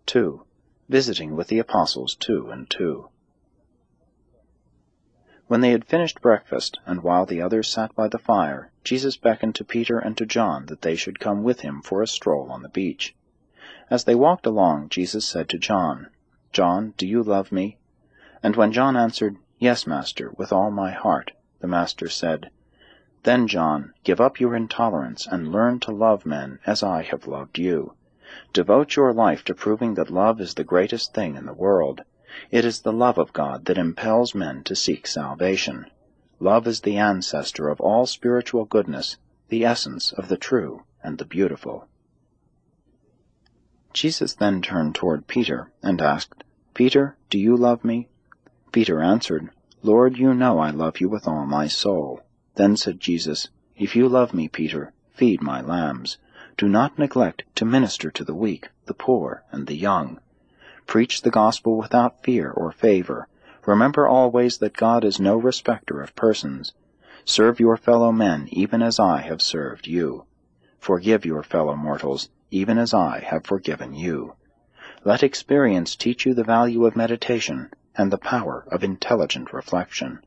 2. Visiting with the apostles 2 and 2. When they had finished breakfast, and while the others sat by the fire, Jesus beckoned to Peter and to John that they should come with him for a stroll on the beach. As they walked along, Jesus said to John, "John, do you love me?" And when John answered, "Yes, Master, with all my heart," the Master said, "Then, John, give up your intolerance and learn to love men as I have loved you. Devote your life to proving that love is the greatest thing in the world. It is the love of God that impels men to seek salvation. Love is the ancestor of all spiritual goodness, the essence of the true and the beautiful." Jesus then turned toward Peter and asked, "Peter, do you love me?" Peter answered, "Lord, you know I love you with all my soul." Then said Jesus, "If you love me, Peter, feed my lambs. Do not neglect to minister to the weak, the poor, and the young. Preach the gospel without fear or favor. Remember always that God is no respecter of persons. Serve your fellow men even as I have served you. Forgive your fellow mortals even as I have forgiven you. Let experience teach you the value of meditation and the power of intelligent reflection."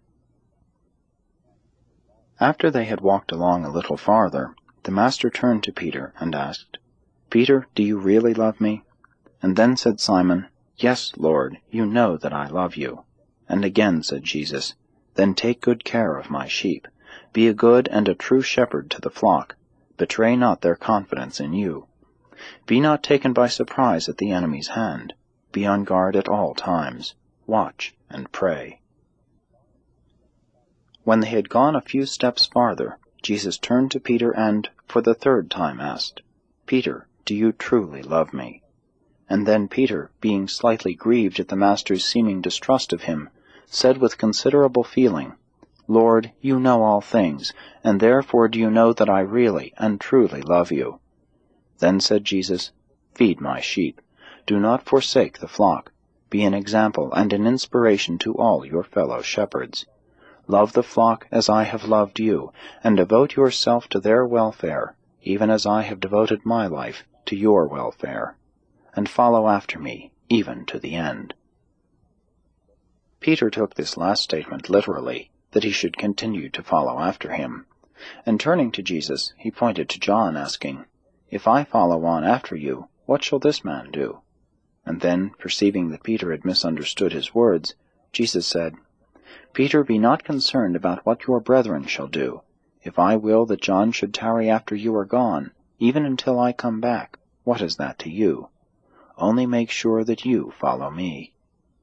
After they had walked along a little farther, the Master turned to Peter and asked, "Peter, do you really love me?" And then said Simon, "Yes, Lord, you know that I love you." And again said Jesus, "Then take good care of my sheep. Be a good and a true shepherd to the flock. Betray not their confidence in you. Be not taken by surprise at the enemy's hand. Be on guard at all times. Watch and pray." When they had gone a few steps farther, Jesus turned to Peter and, for the third time, asked, "Peter, do you truly love me?" And then Peter, being slightly grieved at the Master's seeming distrust of him, said with considerable feeling, "Lord, you know all things, and therefore do you know that I really and truly love you." Then said Jesus, "Feed my sheep. Do not forsake the flock. Be an example and an inspiration to all your fellow shepherds. Love the flock as I have loved you, and devote yourself to their welfare, even as I have devoted my life to your welfare. And follow after me, even to the end." Peter took this last statement literally, that he should continue to follow after him. And turning to Jesus, he pointed to John, asking, "If I follow on after you, what shall this man do?" And then, perceiving that Peter had misunderstood his words, Jesus said, "Peter, be not concerned about what your brethren shall do. If I will that John should tarry after you are gone, even until I come back, what is that to you? Only make sure that you follow me."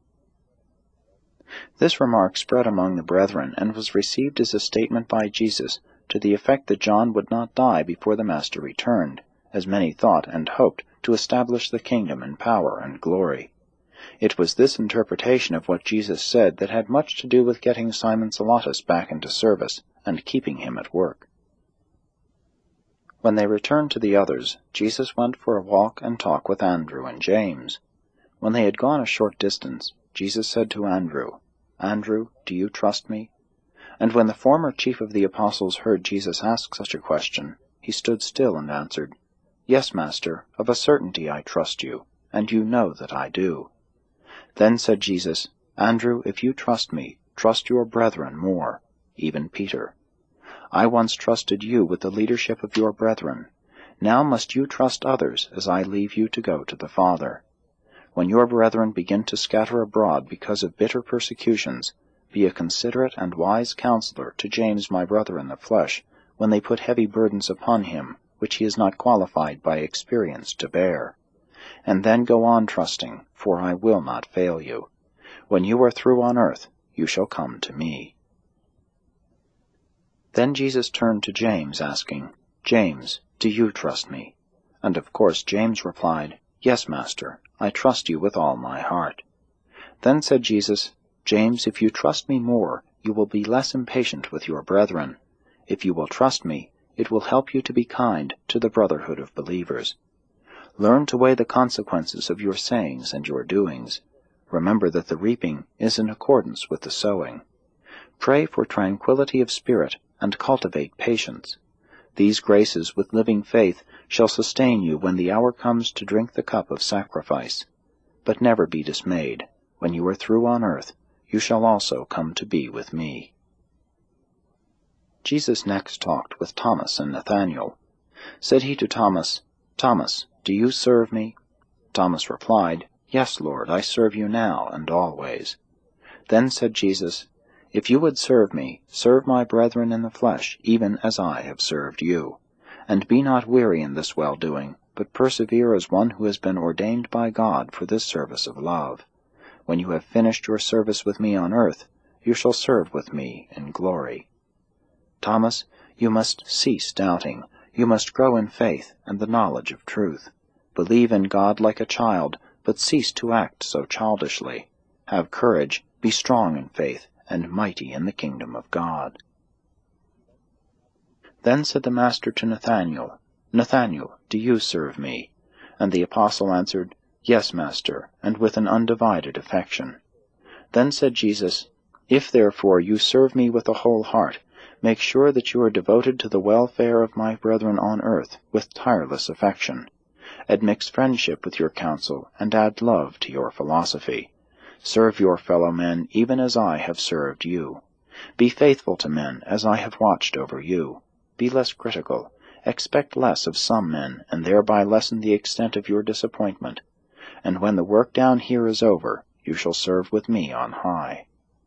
This remark spread among the brethren and was received as a statement by Jesus to the effect that John would not die before the Master returned, as many thought and hoped to establish the kingdom in power and glory. It was this interpretation of what Jesus said that had much to do with getting Simon Zelotes back into service and keeping him at work. When they returned to the others, Jesus went for a walk and talk with Andrew and James. When they had gone a short distance, Jesus said to Andrew, "Andrew, do you trust me?" And when the former chief of the apostles heard Jesus ask such a question, he stood still and answered, "Yes, Master, of a certainty I trust you, and you know that I do." Then said Jesus, "Andrew, if you trust me, trust your brethren more, even Peter. I once trusted you with the leadership of your brethren. Now must you trust others as I leave you to go to the Father. When your brethren begin to scatter abroad because of bitter persecutions, be a considerate and wise counselor to James my brother in the flesh, when they put heavy burdens upon him, which he is not qualified by experience to bear. And then go on trusting, for I will not fail you. When you are through on earth, you shall come to me." Then Jesus turned to James, asking, "James, do you trust me?" And of course James replied, "Yes, Master, I trust you with all my heart." Then said Jesus, "James, if you trust me more, you will be less impatient with your brethren. If you will trust me, it will help you to be kind to the brotherhood of believers. Learn to weigh the consequences of your sayings and your doings. Remember that the reaping is in accordance with the sowing. Pray for tranquility of spirit and cultivate patience. These graces with living faith shall sustain you when the hour comes to drink the cup of sacrifice. but never be dismayed. When you are through on earth, you shall also come to be with me." Jesus next talked with Thomas and Nathanael. Said he to Thomas, "Thomas, do you serve me?" Thomas replied, "Yes, Lord, I serve you now and always." Then said Jesus, "If you would serve me, serve my brethren in the flesh, even as I have served you. And be not weary in this well-doing, but persevere as one who has been ordained by God for this service of love. When you have finished your service with me on earth, you shall serve with me in glory." Thomas, you must cease doubting. You must grow in faith and the knowledge of truth. Believe in God like a child, but cease to act so childishly. Have courage, be strong in faith, and mighty in the kingdom of God. Then said the Master to Nathanael, "Nathanael, do you serve me?" And the apostle answered, "Yes, Master, and with an undivided affection." Then said Jesus, "If therefore you serve me with a whole heart, make sure that you are devoted to the welfare of my brethren on earth with tireless affection. Admix friendship with your counsel, and add love to your philosophy. Serve your fellow men even as I have served you. Be faithful to men as I have watched over you. Be less critical. Expect less of some men, and thereby lessen the extent of your disappointment. And when the work down here is over, you shall serve with me on high."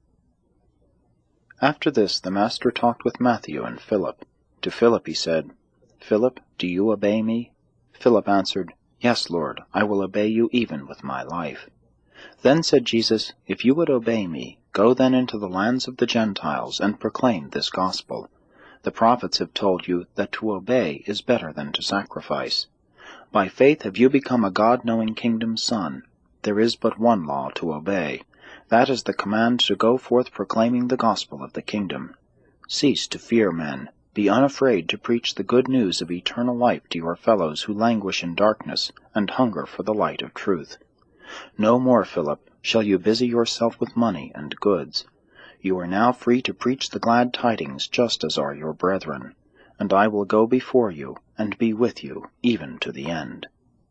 After this the Master talked with Matthew and Philip. To Philip he said, "Philip, do you obey me?" Philip answered, "Yes, Lord, I will obey you even with my life." Then said Jesus, "If you would obey me, go then into the lands of the Gentiles, and proclaim this gospel. The prophets have told you that to obey is better than to sacrifice. By faith have you become a God-knowing kingdom's son. There is but one law to obey. That is the command to go forth proclaiming the gospel of the kingdom. Cease to fear men. Be unafraid to preach the good news of eternal life to your fellows who languish in darkness and hunger for the light of truth. No more, Philip, shall you busy yourself with money and goods. You are now free to preach the glad tidings just as are your brethren, and I will go before you and be with you even to the end."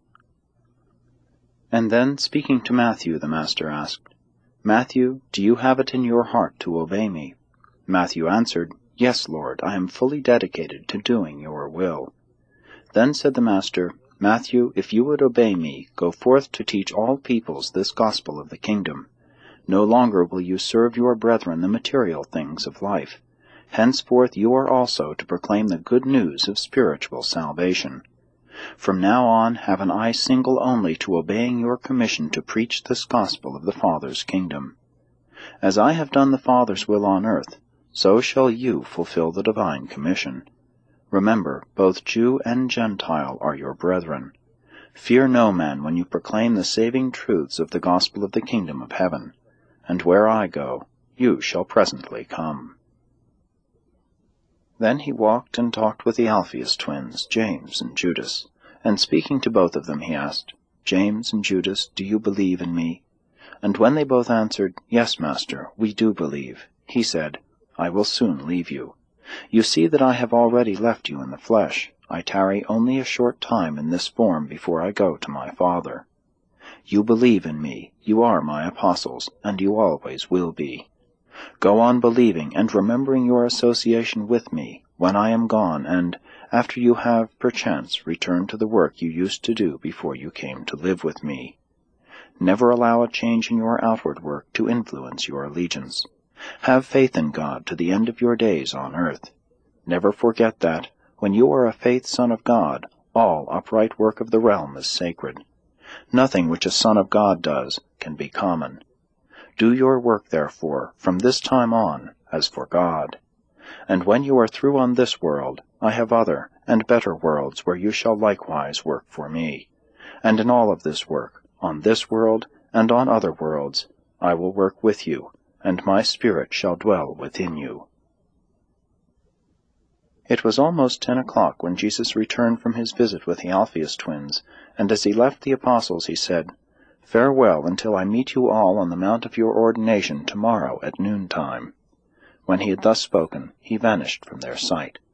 And then, speaking to Matthew, the Master asked, "Matthew, do you have it in your heart to obey me?" Matthew answered, "Yes, Lord, I am fully dedicated to doing your will." Then said the Master, "Matthew, if you would obey me, go forth to teach all peoples this gospel of the kingdom. No longer will you serve your brethren the material things of life. Henceforth you are also to proclaim the good news of spiritual salvation. From now on have an eye single only to obeying your commission to preach this gospel of the Father's kingdom. As I have done the Father's will on earth, so shall you fulfill the divine commission. Remember, both Jew and Gentile are your brethren. Fear no man when you proclaim the saving truths of the gospel of the kingdom of heaven. And where I go, you shall presently come." Then he walked and talked with the Alphaeus twins, James and Judas, and speaking to both of them he asked, "James and Judas, do you believe in me?" And when they both answered, "Yes, Master, we do believe," he said, "I will soon leave you. You see that I have already left you in the flesh. I tarry only a short time in this form before I go to my Father. You believe in me, you are my apostles, and you always will be. Go on believing and remembering your association with me when I am gone, and, after you have, perchance, returned to the work you used to do before you came to live with me. Never allow a change in your outward work to influence your allegiance. Have faith in God to the end of your days on earth. Never forget that, when you are a faith son of God, all upright work of the realm is sacred. Nothing which a son of God does can be common. Do your work, therefore, from this time on, as for God. And when you are through on this world, I have other and better worlds where you shall likewise work for me. And in all of this work, on this world and on other worlds, I will work with you, and my Spirit shall dwell within you." It was almost 10 o'clock when Jesus returned from his visit with the Alphaeus twins, and as he left the apostles he said, "Farewell until I meet you all on the mount of your ordination tomorrow at noontime." When he had thus spoken, he vanished from their sight.